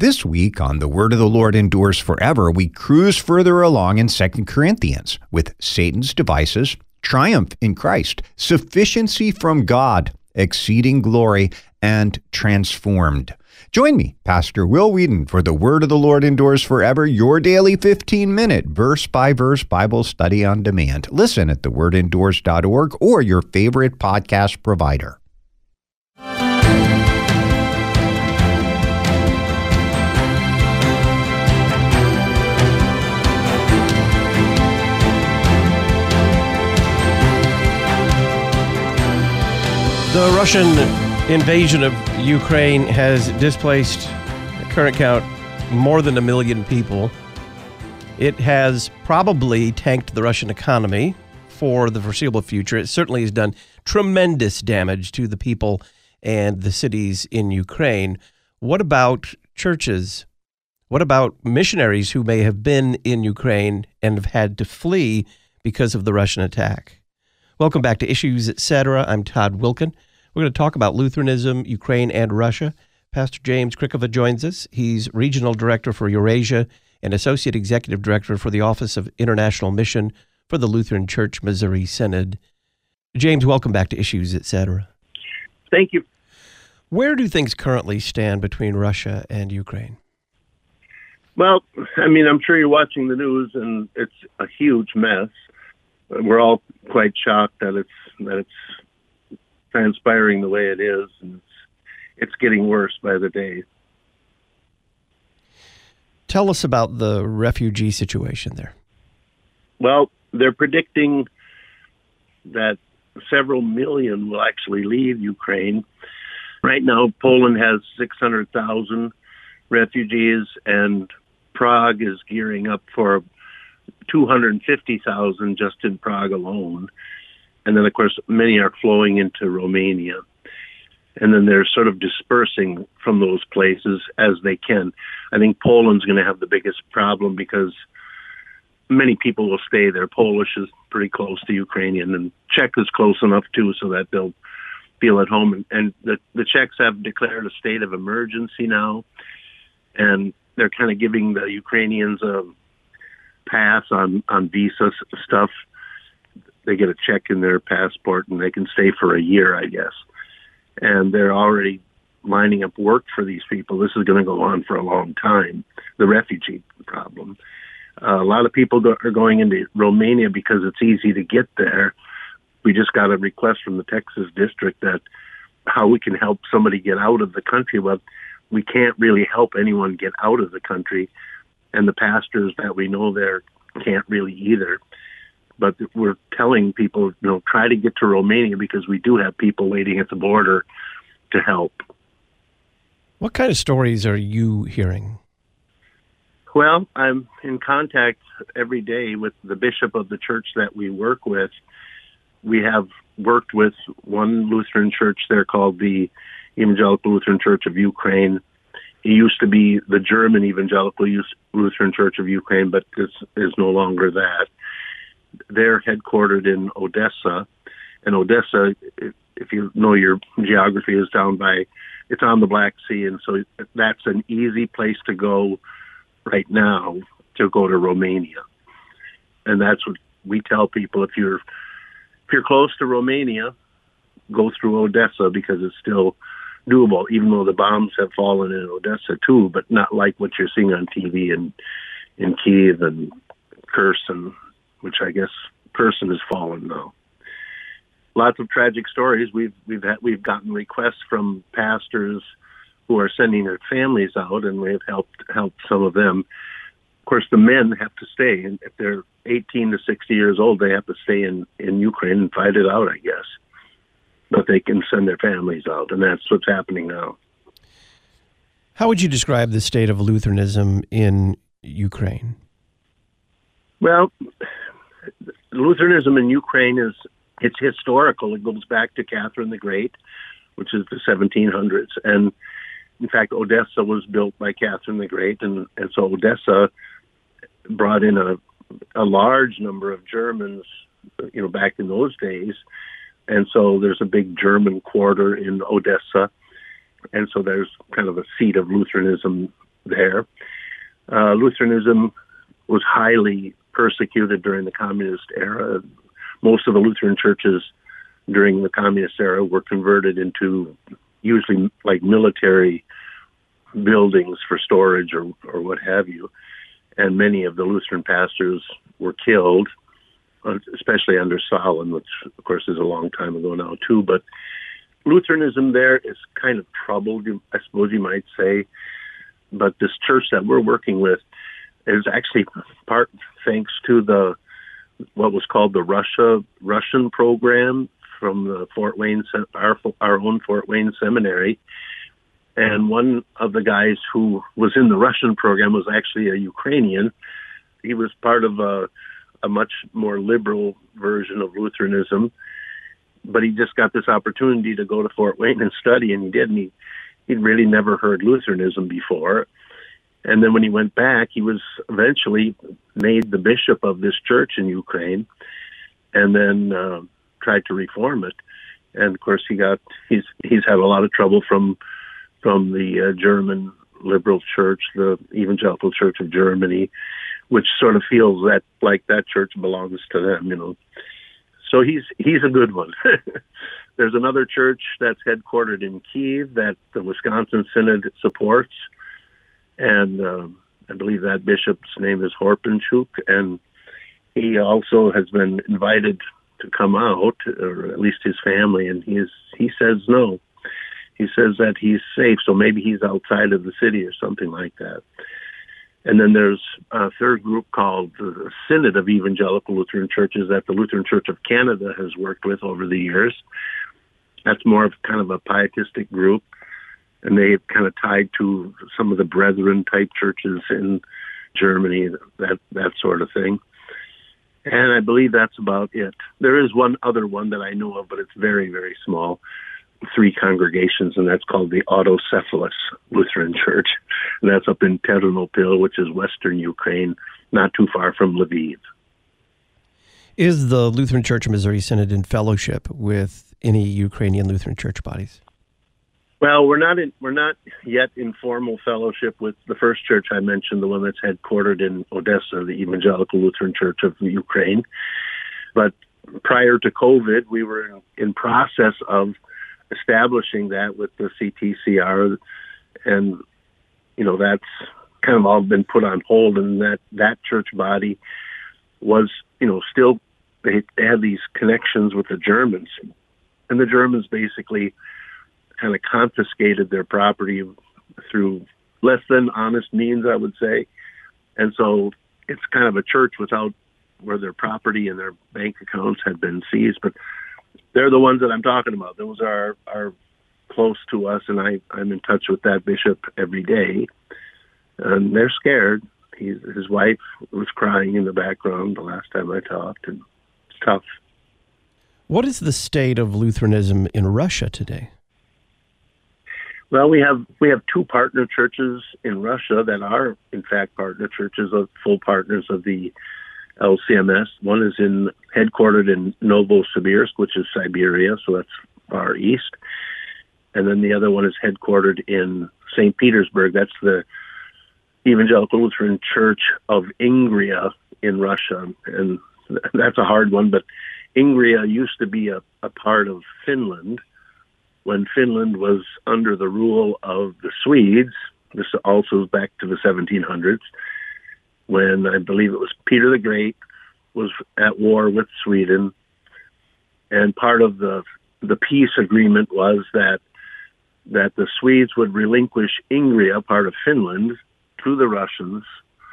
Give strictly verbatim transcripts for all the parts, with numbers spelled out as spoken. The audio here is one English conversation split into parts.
This week on The Word of the Lord Endures Forever, we cruise further along in Second Corinthians with Satan's devices, triumph in Christ, sufficiency from God, exceeding glory, and transformed. Join me, Pastor Will Whedon, for The Word of the Lord Endures Forever, your daily fifteen-minute verse-by-verse Bible study on demand. Listen at the word endures dot org or your favorite podcast provider. The Russian invasion of Ukraine has displaced, at current count, more than a million people. It has probably tanked the Russian economy for the foreseeable future. It certainly has done tremendous damage to the people and the cities in Ukraine. What about churches? What about missionaries who may have been in Ukraine and have had to flee because of the Russian attack? Welcome back to Issues, et cetera. I'm Todd Wilken. We're going to talk about Lutheranism, Ukraine, and Russia. Pastor James Krikova joins us. He's Regional Director for Eurasia and Associate Executive Director for the Office of International Mission for the Lutheran Church Missouri Synod. James, welcome back to Issues, et cetera. Thank you. Where do things currently stand between Russia and Ukraine? Well, I mean, I'm sure you're watching the news, and it's a huge mess. We're all quite shocked that it's that it's transpiring the way it is, and it's, it's getting worse by the day. Tell us about the refugee situation there. Well, they're predicting that several million will actually leave Ukraine. Right now, Poland has six hundred thousand refugees, and Prague is gearing up for two hundred fifty thousand just in Prague alone. And then, of course, many are flowing into Romania. And then they're sort of dispersing from those places as they can. I think Poland's going to have the biggest problem because many people will stay there. Polish is pretty close to Ukrainian, and Czech is close enough, too, so that they'll feel at home. And, and the, the Czechs have declared a state of emergency now, and they're kind of giving the Ukrainians a pass on, on visa stuff. They get a check in their passport and they can stay for a year, I guess. And they're already lining up work for these people. This is going to go on for a long time, the refugee problem. Uh, a lot of people go, are going into Romania because it's easy to get there. We just got a request from the Texas district that how we can help somebody get out of the country. Well, we can't really help anyone get out of the country. And the pastors that we know there can't really either. But we're telling people, you know, try to get to Romania because we do have people waiting at the border to help. What kind of stories are you hearing? Well, I'm in contact every day with the bishop of the church that we work with. We have worked with one Lutheran church there called the Evangelical Lutheran Church of Ukraine. It used to be the German Evangelical Lutheran Church of Ukraine, but this is no longer that. They're headquartered in Odessa, and Odessa, if you know your geography, is down by, it's on the Black Sea, and so that's an easy place to go right now to go to Romania. And that's what we tell people. If you're if you're close to Romania, go through Odessa because it's still doable, even though the bombs have fallen in Odessa too, but not like what you're seeing on T V in, in Kyiv and Kherson, which I guess Kherson has fallen now. Lots of tragic stories. We've we've had, we've gotten requests from pastors who are sending their families out, and we have helped helped some of them. Of course, the men have to stay, and if they're eighteen to sixty years old, they have to stay in, in Ukraine and fight it out, I guess. But they can send their families out, and that's what's happening now. How would you describe the state of Lutheranism in Ukraine? Well, Lutheranism in Ukraine is it's historical. It goes back to Catherine the Great, which is the seventeen hundreds. And in fact, Odessa was built by Catherine the Great. And, and so Odessa brought in a, a large number of Germans, you know, back in those days. And so there's a big German quarter in Odessa. And so there's kind of a seat of Lutheranism there. Uh, Lutheranism was highly persecuted during the communist era. Most of the Lutheran churches during the communist era were converted into usually like military buildings for storage or, or what have you. And many of the Lutheran pastors were killed, especially under Stalin, which of course is a long time ago now too. But Lutheranism there is kind of troubled, I suppose you might say. But this church that we're working with is actually part thanks to the what was called the Russia Russian program from the Fort Wayne, our our own Fort Wayne Seminary. And one of the guys who was in the Russian program was actually a Ukrainian. He was part of a, a much more liberal version of Lutheranism, but he just got this opportunity to go to Fort Wayne and study, and he did. And he, he'd really never heard Lutheranism before. And then when he went back, he was eventually made the bishop of this church in Ukraine, and then uh, tried to reform it. And of course, he got he's he's had a lot of trouble from from the uh, German liberal church, the Evangelical Church of Germany, which sort of feels that like that church belongs to them, you know. So he's he's a good one. There's another church that's headquartered in Kyiv that the Wisconsin Synod supports, and uh, I believe that bishop's name is Horpenchuk, and he also has been invited to come out, or at least his family, and he is, he says no. He says that he's safe, so maybe he's outside of the city or something like that. And then there's a third group called the Synod of Evangelical Lutheran Churches that the Lutheran Church of Canada has worked with over the years. That's more of kind of a pietistic group, and they've kind of tied to some of the Brethren type churches in Germany, that that sort of thing. And I believe that's about it. There is one other one that I know of, but it's very, very small. Three congregations, and that's called the Autocephalous Lutheran Church. And that's up in Ternopil, which is western Ukraine, not too far from Lviv. Is the Lutheran Church of Missouri Synod in fellowship with any Ukrainian Lutheran church bodies? Well, we're not in, we're not yet in formal fellowship with the first church I mentioned, the one that's headquartered in Odessa, the Evangelical Lutheran Church of Ukraine. But prior to COVID, we were in, in process of establishing that with the C T C R, and you know that's kind of all been put on hold. And that that church body was, you know, still they, they had these connections with the Germans, and the Germans basically kind of confiscated their property through less than honest means, I would say. And so it's kind of a church without where their property and their bank accounts had been seized, but they're the ones that I'm talking about. Those are are close to us, and I, I'm in touch with that bishop every day. And they're scared. He's, his wife was crying in the background the last time I talked, and it's tough. What is the state of Lutheranism in Russia today? Well, we have we have two partner churches in Russia that are, in fact, partner churches, of full partners of the L C M S. One is in headquartered in Novosibirsk, which is Siberia, so that's far east. And then the other one is headquartered in Saint Petersburg. That's the Evangelical Lutheran Church of Ingria in Russia. And that's a hard one, but Ingria used to be a, a part of Finland when Finland was under the rule of the Swedes. This also is back to the seventeen hundreds, when I believe it was Peter the Great was at war with Sweden. And part of the the peace agreement was that that the Swedes would relinquish Ingria, part of Finland, to the Russians,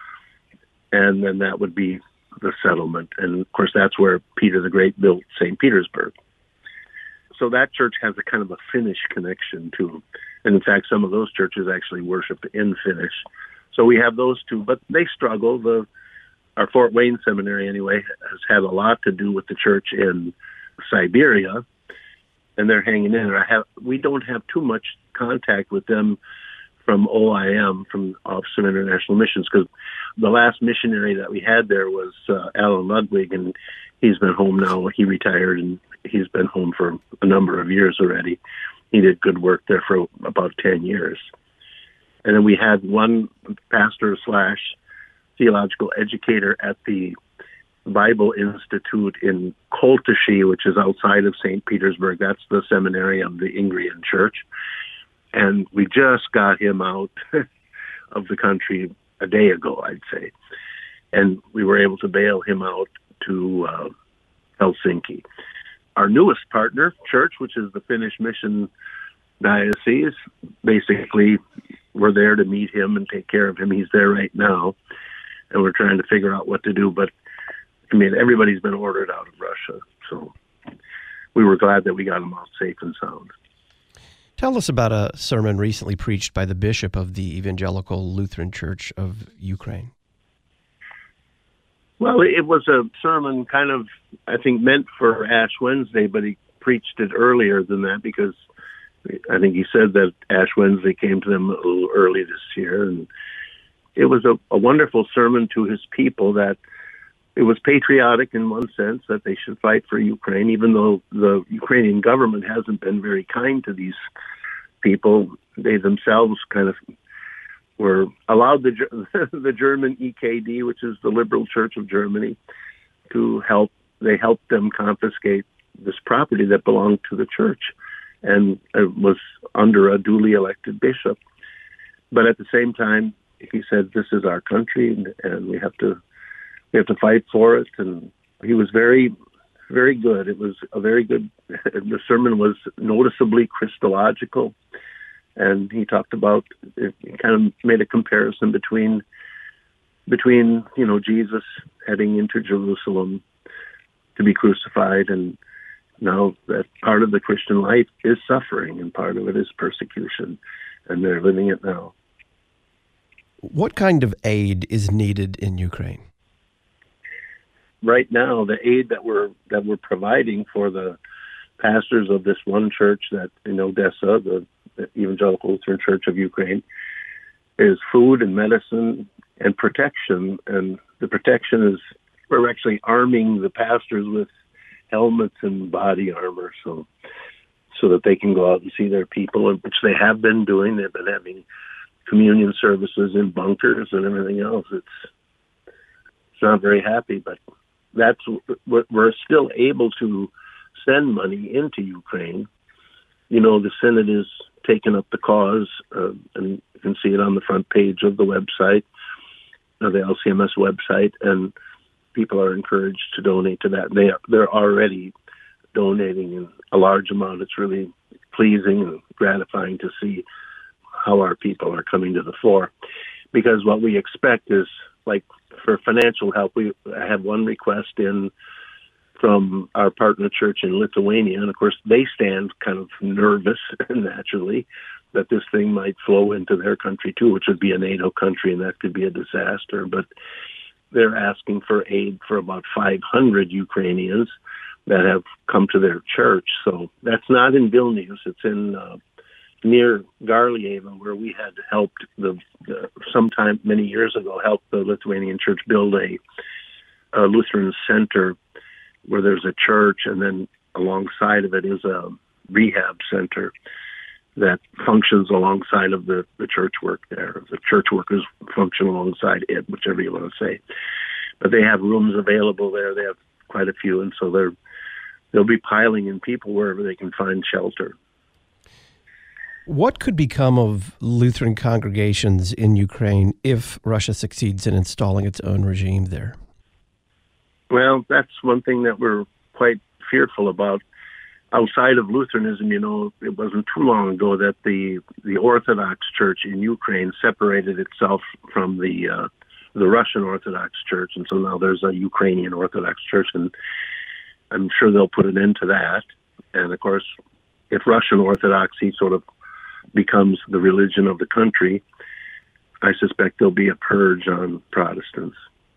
and then that would be the settlement. And of course, that's where Peter the Great built Saint Petersburg. So that church has a kind of a Finnish connection to them. And in fact, some of those churches actually worship in Finnish. So we have those two, but they struggle. The our Fort Wayne Seminary, anyway, has had a lot to do with the church in Siberia, and they're hanging in there. I have, we don't have too much contact with them from O I M, from Office of International Missions, because the last missionary that we had there was uh, Alan Ludwig, and he's been home now. He retired, and he's been home for a number of years already. He did good work there for about ten years. And then we had one pastor slash theological educator at the Bible Institute in Koltashi, which is outside of Saint Petersburg. That's the seminary of the Ingrian Church. And we just got him out of the country a day ago, I'd say. And we were able to bail him out to uh, Helsinki. Our newest partner church, which is the Finnish Mission Diocese, basically we're there to meet him and take care of him. He's there right now, and we're trying to figure out what to do. But, I mean, everybody's been ordered out of Russia, so we were glad that we got him out safe and sound. Tell us about a sermon recently preached by the bishop of the Evangelical Lutheran Church of Ukraine. Well, it was a sermon kind of, I think, meant for Ash Wednesday, but he preached it earlier than that because I think he said that Ash Wednesday came to them a little early this year. And it was a, a wonderful sermon to his people that it was patriotic in one sense, that they should fight for Ukraine, even though the Ukrainian government hasn't been very kind to these people. They themselves kind of were allowed the the German E K D, which is the Liberal Church of Germany, to help. They helped them confiscate this property that belonged to the church, and it was under a duly elected bishop. But at the same time, he said, "This is our country, and, and we have to we have to fight for it." And he was very, very good. It was a very good. The sermon was noticeably Christological. And he talked about, he kind of made a comparison between, between you know, Jesus heading into Jerusalem to be crucified, and now that part of the Christian life is suffering, and part of it is persecution, and they're living it now. What kind of aid is needed in Ukraine? Right now, the aid that we're that we're providing for the pastors of this one church that in Odessa, the the Evangelical Lutheran Church of Ukraine, is food and medicine and protection. And the protection is, we're actually arming the pastors with helmets and body armor so so that they can go out and see their people, which they have been doing. They've been having communion services in bunkers and everything else. It's, it's not very happy, but that's what we're still able to send money into Ukraine. You know, the Synod is taking up the cause, uh, and you can see it on the front page of the website, of the L C M S website, and people are encouraged to donate to that. They are, they're already donating in a large amount. It's really pleasing and gratifying to see how our people are coming to the fore. Because what we expect is, like, for financial help, we have one request in from our partner church in Lithuania, and of course they stand kind of nervous naturally that this thing might flow into their country too, which would be a NATO country, and that could be a disaster. But they're asking for aid for about five hundred Ukrainians that have come to their church. So that's not in Vilnius; it's in uh, near Garlieva, where we had helped the, the sometime many years ago helped the Lithuanian church build a, a Lutheran center, where there's a church, and then alongside of it is a rehab center that functions alongside of the, the church work there. The church workers function alongside it, whichever you want to say. But they have rooms available there. They have quite a few, and so they're they'll be piling in people wherever they can find shelter. What could become of Lutheran congregations in Ukraine if Russia succeeds in installing its own regime there? Well, that's one thing that we're quite fearful about. Outside of Lutheranism, you know, it wasn't too long ago that the the Orthodox Church in Ukraine separated itself from the uh, the Russian Orthodox Church, and so now there's a Ukrainian Orthodox Church, and I'm sure they'll put an end to that. And of course, if Russian Orthodoxy sort of becomes the religion of the country, I suspect there'll be a purge on Protestants.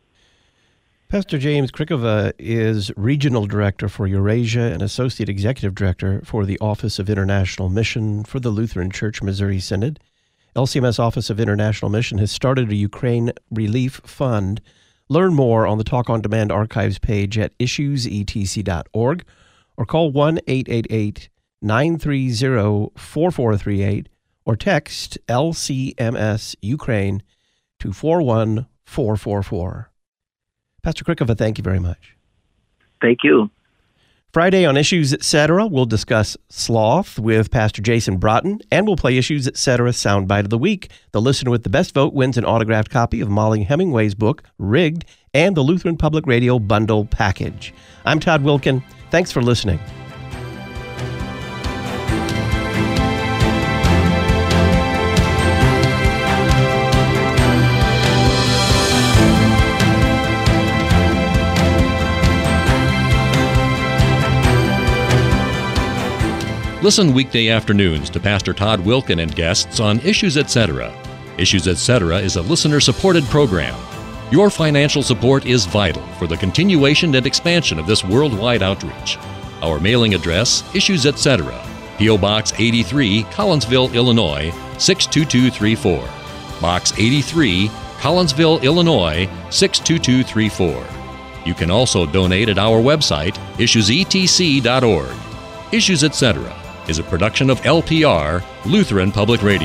Pastor James Krikova is Regional Director for Eurasia and Associate Executive Director for the Office of International Mission for the Lutheran Church Missouri Synod. L C M S Office of International Mission has started a Ukraine Relief Fund. Learn more on the Talk on Demand archives page at issues e t c dot org or call one eight eight eight, nine three zero, four four three eight or text L C M S Ukraine to four one four four four. Pastor Krikova, thank you very much. Thank you. Friday on Issues Etc., we'll discuss sloth with Pastor Jason Broughton, and we'll play Issues Etc. Soundbite of the Week. The listener with the best vote wins an autographed copy of Molly Hemingway's book, Rigged, and the Lutheran Public Radio Bundle Package. I'm Todd Wilkin. Thanks for listening. Listen weekday afternoons to Pastor Todd Wilkin and guests on Issues Etc. Issues Etc. is a listener-supported program. Your financial support is vital for the continuation and expansion of this worldwide outreach. Our mailing address, Issues Etc., P O. Box eighty-three, Collinsville, Illinois, six two two three four. Box eighty-three, Collinsville, Illinois, six two two three four. You can also donate at our website, issues e t c dot org. Issues Etc. is a production of L P R, Lutheran Public Radio.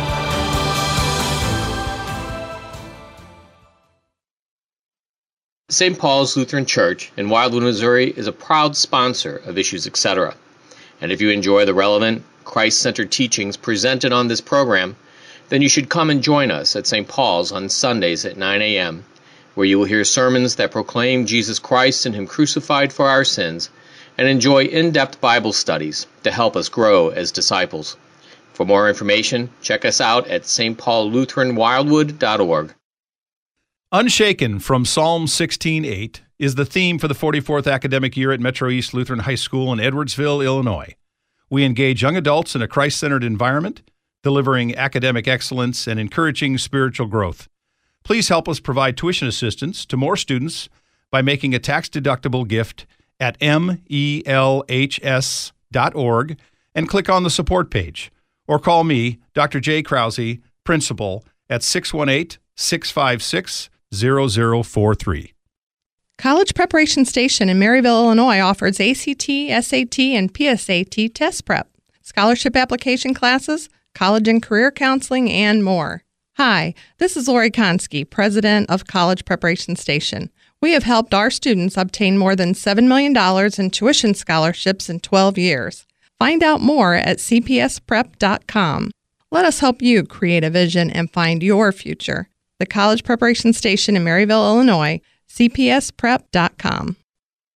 Saint Paul's Lutheran Church in Wildwood, Missouri is a proud sponsor of Issues Etc. And if you enjoy the relevant, Christ-centered teachings presented on this program, then you should come and join us at Saint Paul's on Sundays at nine a.m., where you will hear sermons that proclaim Jesus Christ and Him crucified for our sins, and enjoy in-depth Bible studies to help us grow as disciples. For more information, check us out at s t paul lutheran wildwood dot org. Unshaken from Psalm sixteen eight is the theme for the forty-fourth academic year at Metro East Lutheran High School in Edwardsville, Illinois. We engage young adults in a Christ-centered environment, delivering academic excellence and encouraging spiritual growth. Please help us provide tuition assistance to more students by making a tax-deductible gift at m e l h s dot org and click on the support page, or call me, Doctor Jay Krause, principal, at six one eight, six five six, zero zero four three. College Preparation Station in Maryville, Illinois offers A C T, S A T, and P S A T test prep, scholarship application classes, college and career counseling, and more. Hi, this is Lori Konski, president of College Preparation Station. We have helped our students obtain more than seven million dollars in tuition scholarships in twelve years. Find out more at c p s prep dot com. Let us help you create a vision and find your future. The College Preparation Station in Maryville, Illinois, c p s prep dot com.